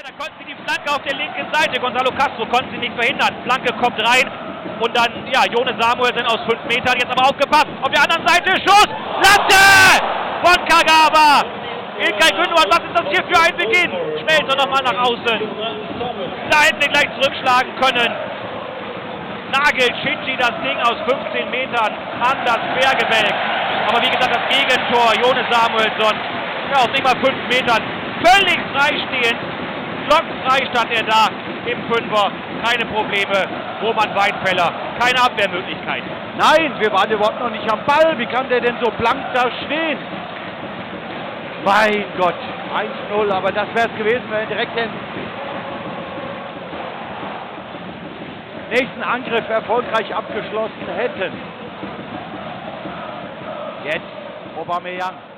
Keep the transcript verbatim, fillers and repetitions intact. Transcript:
da konnten sie die Flanke auf der linken Seite. Gonzalo Castro konnte sie nicht verhindern. Flanke kommt rein und dann, ja, Jone Samuelsen aus fünf Metern. Jetzt aber aufgepasst. Auf der anderen Seite Schuss. Latte von Kagawa. Ilkay Gündoğan, was ist das hier für ein Beginn? Schmelzer nochmal nach außen. Da hätten wir gleich zurückschlagen können. Nagelt Shinji das Ding aus fünfzehn Metern an das Quergebälk. Aber wie gesagt, das Gegentor, Jone Samuelson, ja, aus nicht mal fünf Metern, völlig freistehend. Blockfrei stand er da im Fünfer. Keine Probleme. Roman Weidenfeller, keine Abwehrmöglichkeit. Nein, wir waren überhaupt noch nicht am Ball. Wie kann der denn so blank da stehen? Mein Gott, eins null, aber das wäre es gewesen, wenn wir direkt den nächsten Angriff erfolgreich abgeschlossen hätten. Jetzt Aubameyang.